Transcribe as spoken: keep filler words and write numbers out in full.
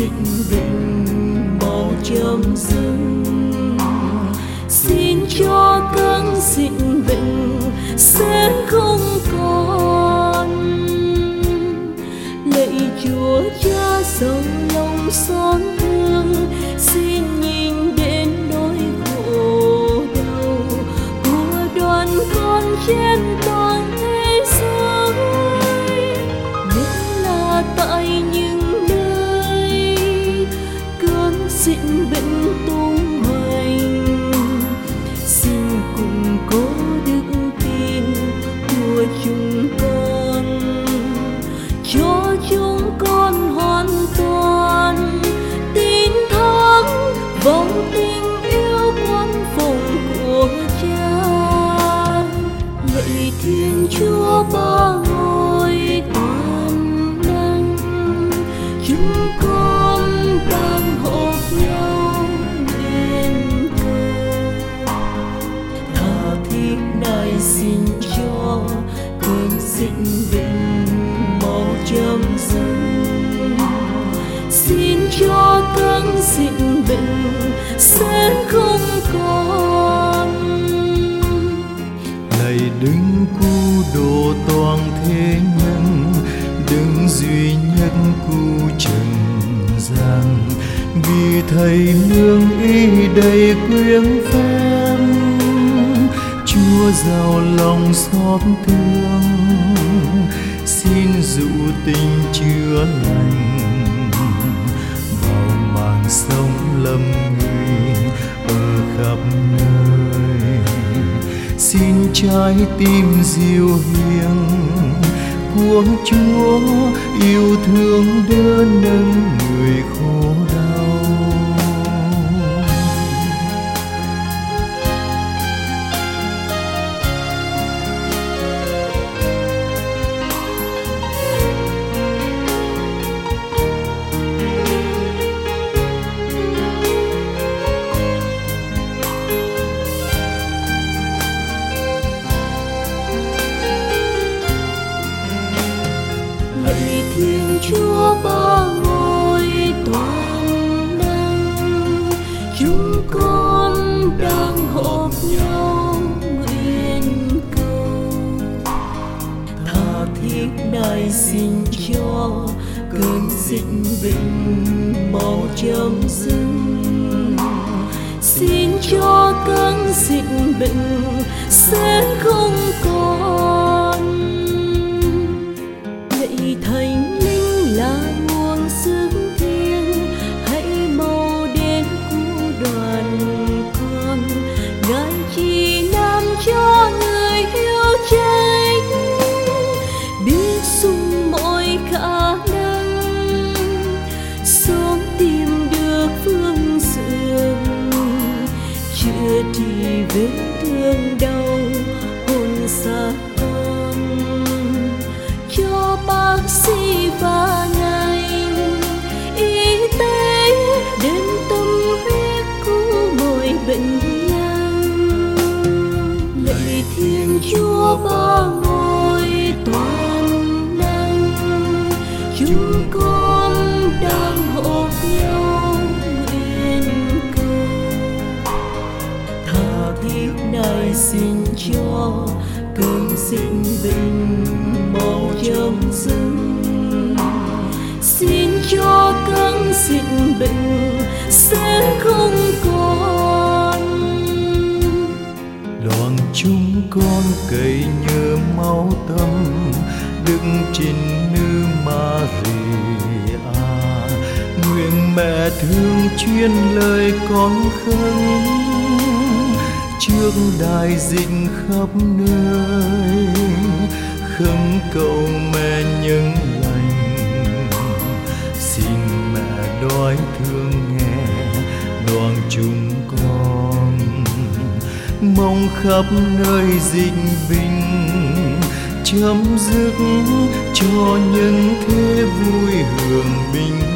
sinh vịnh màu chấm dưng. Xin cho cơn sinh vịnh sẽ không còn. Lạy Chúa Cha sâu lòng xót thương, xin nhìn đến nỗi khổ đau của đoàn con trên toàn thế giới. Nếu là tại những nơi cơn sinh bệnh tung hoành, xin cùng có đức tin của chúng con, cho chúng con hoàn toàn tin thắng vào tình yêu quan phòng của Cha. Lạy Thiên Chúa Ba Ngôi toàn năng, chúng con đang họp nhau nguyện cầu. Tha thiết này xin cho cơn sinh vịnh màu chấm dưng. Xin cho cơn sinh bệnh sẽ không còn. Lạy Đấng Cứu Độ toàn thế nhân, Đấng duy nhất cứu trần gian, vì Thầy nương y đầy quyến phép, Chúa giàu lòng xót thương, xin dụ tình chữa lành vào màn sông lâm nguy ở khắp nơi. Xin trái tim dịu hiền của Chúa yêu thương đỡ nâng người khổ đau. Lạy Thiên Chúa Ba Ngôi toàn năng, chúng con đang họp nhau nguyện cầu. Tha thiết này xin cho cơn sinh bệnh màu chấm dưng. Xin cho cơn sinh bệnh sẽ không còn. Lạy Thánh Linh là nguồn sức thiêng, hãy mau đến cứu đoàn con. Ngài chỉ làm cho người hiếu trách, biết sung mọi khả năng, sớm tìm được phương dược, chữa trị vết thương đau hồn xác con. Cho bác sĩ và ngành y tế đến tâm huyết cứu mọi bệnh nhân. Lạy Thiên Chúa Ba Ngôi toàn năng, chúng con đang họp nhau nguyện cầu. Tha thiết này xin cho cơn sinh bệnh màu chấm dưng. Xin cho cơn sinh bệnh sẽ không còn. Đoàn chúng con cậy nhờ máu tâm Đức Trinh Nữ Maria, nguyện mẹ thương chuyên lời con khấn trước đại dịch khắp nơi, khấn cầu mẹ nhân lành. Xin mẹ đói thương nghe đoàn chúng con, mong khắp nơi dịch bình chấm dứt, cho những thế vui hưởng bình